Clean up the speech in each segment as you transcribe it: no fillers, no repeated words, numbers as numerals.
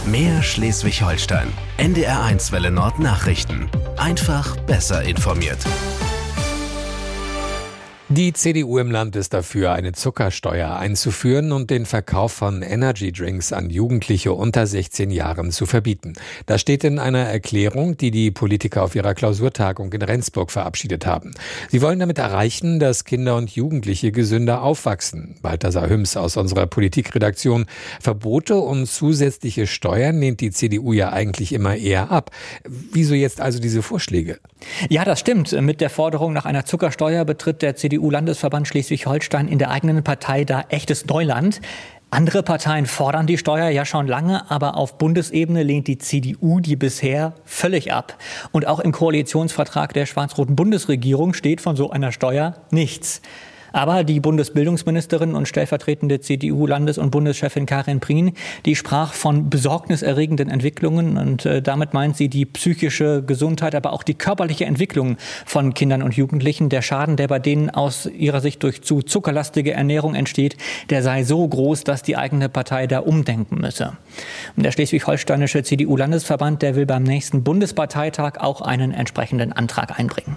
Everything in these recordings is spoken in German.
Mehr Schleswig-Holstein. NDR1 Welle Nord Nachrichten. Einfach besser informiert. Die CDU im Land ist dafür, eine Zuckersteuer einzuführen und den Verkauf von Energydrinks an Jugendliche unter 16 Jahren zu verbieten. Das steht in einer Erklärung, die die Politiker auf ihrer Klausurtagung in Rendsburg verabschiedet haben. Sie wollen damit erreichen, dass Kinder und Jugendliche gesünder aufwachsen. Balthasar Hüms aus unserer Politikredaktion. Verbote und zusätzliche Steuern lehnt die CDU ja eigentlich immer eher ab. Wieso jetzt also diese Vorschläge? Ja, das stimmt. Mit der Forderung nach einer Zuckersteuer betritt der CDU-Landesverband Schleswig-Holstein in der eigenen Partei da echtes Neuland. Andere Parteien fordern die Steuer ja schon lange, aber auf Bundesebene lehnt die CDU die bisher völlig ab. Und auch im Koalitionsvertrag der schwarz-roten Bundesregierung steht von so einer Steuer nichts. Aber die Bundesbildungsministerin und stellvertretende CDU-Landes- und Bundeschefin Karin Prien, die sprach von besorgniserregenden Entwicklungen und damit meint sie die psychische Gesundheit, aber auch die körperliche Entwicklung von Kindern und Jugendlichen. Der Schaden, der bei denen aus ihrer Sicht durch zu zuckerlastige Ernährung entsteht, der sei so groß, dass die eigene Partei da umdenken müsse. Und der schleswig-holsteinische CDU-Landesverband, der will beim nächsten Bundesparteitag auch einen entsprechenden Antrag einbringen.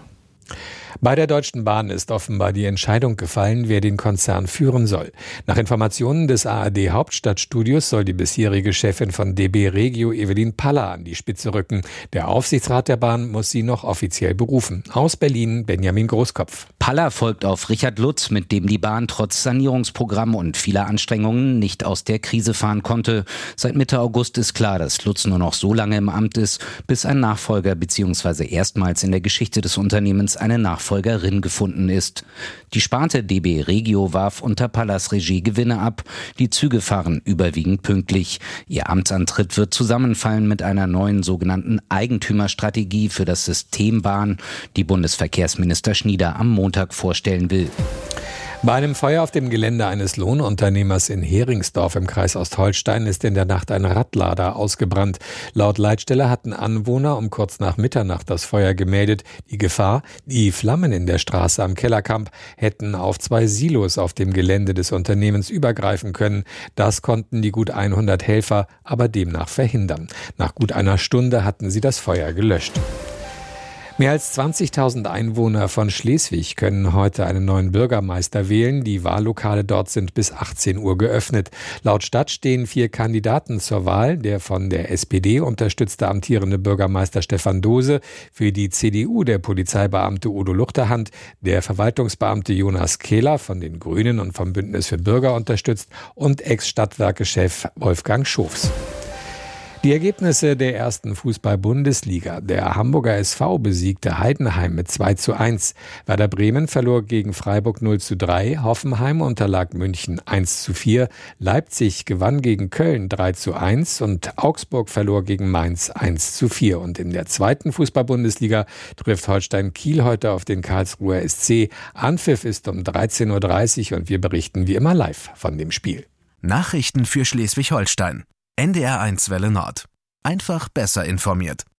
Bei der Deutschen Bahn ist offenbar die Entscheidung gefallen, wer den Konzern führen soll. Nach Informationen des ARD Hauptstadtstudios soll die bisherige Chefin von DB Regio Evelyn Paller an die Spitze rücken. Der Aufsichtsrat der Bahn muss sie noch offiziell berufen. Aus Berlin Benjamin Großkopf. Paller folgt auf Richard Lutz, mit dem die Bahn trotz Sanierungsprogramm und vieler Anstrengungen nicht aus der Krise fahren konnte. Seit Mitte August ist klar, dass Lutz nur noch so lange im Amt ist, bis ein Nachfolger bzw. erstmals in der Geschichte des Unternehmens eine Nachfolgerin gefunden ist. Die Sparte DB Regio warf unter Pallers Regie Gewinne ab. Die Züge fahren überwiegend pünktlich. Ihr Amtsantritt wird zusammenfallen mit einer neuen sogenannten Eigentümerstrategie für das System Bahn, die Bundesverkehrsminister Schnieder am Montag vorstellen will. Bei einem Feuer auf dem Gelände eines Lohnunternehmers in Heringsdorf im Kreis Ostholstein ist in der Nacht ein Radlader ausgebrannt. Laut Leitstelle hatten Anwohner um kurz nach Mitternacht das Feuer gemeldet. Die Gefahr, die Flammen in der Straße am Kellerkamp hätten auf 2 Silos auf dem Gelände des Unternehmens übergreifen können. Das konnten die gut 100 Helfer aber demnach verhindern. Nach gut einer Stunde hatten sie das Feuer gelöscht. Mehr als 20.000 Einwohner von Schleswig können heute einen neuen Bürgermeister wählen. Die Wahllokale dort sind bis 18 Uhr geöffnet. Laut Stadt stehen 4 Kandidaten zur Wahl. Der von der SPD unterstützte amtierende Bürgermeister Stefan Dose, für die CDU der Polizeibeamte Udo Luchterhand, der Verwaltungsbeamte Jonas Kehler von den Grünen und vom Bündnis für Bürger unterstützt und Ex-Stadtwerke-Chef Wolfgang Schofs. Die Ergebnisse der ersten Fußball-Bundesliga. Der Hamburger SV besiegte Heidenheim mit 2:1. Werder Bremen verlor gegen Freiburg 0:3. Hoffenheim unterlag München 1:4. Leipzig gewann gegen Köln 3:1 und Augsburg verlor gegen Mainz 1:4. Und in der zweiten Fußball-Bundesliga trifft Holstein Kiel heute auf den Karlsruher SC. Anpfiff ist um 13:30 Uhr und wir berichten wie immer live von dem Spiel. Nachrichten für Schleswig-Holstein. NDR1 Welle Nord. Einfach besser informiert.